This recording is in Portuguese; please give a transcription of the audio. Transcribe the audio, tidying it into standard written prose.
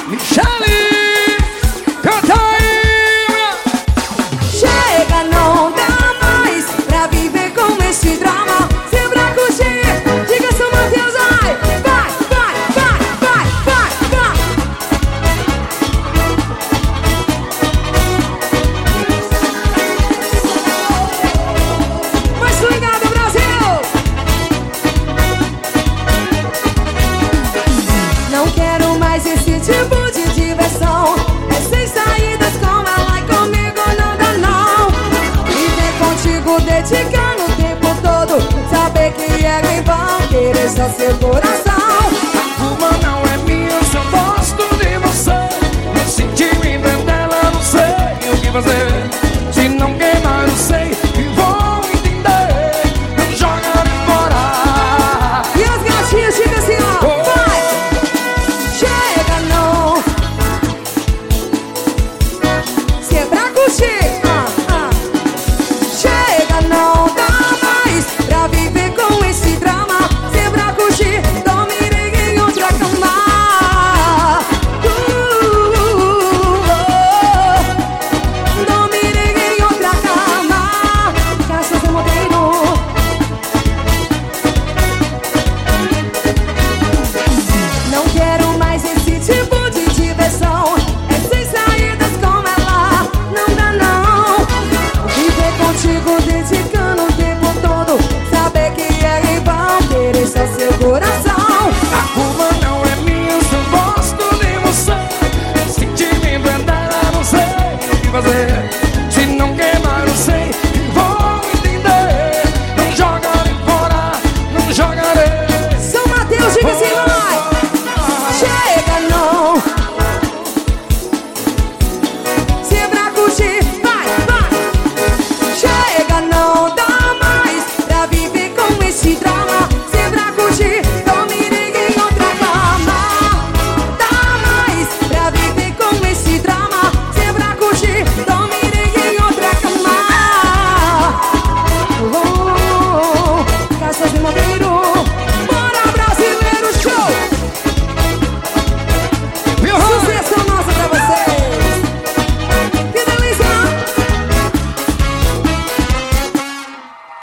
Michele, canta aí. Chega, não dá mais pra viver com esse drama. Se pra curtir, diga São Mateus, vai. Vai, vai, vai, vai, vai, vai. Mais ligado, Brasil. Não quero mais esse tipo de diversão. É sem saídas com ela e comigo não dá não. Viver contigo dedicando o tempo todo, saber que é em vão, querer só seu coração.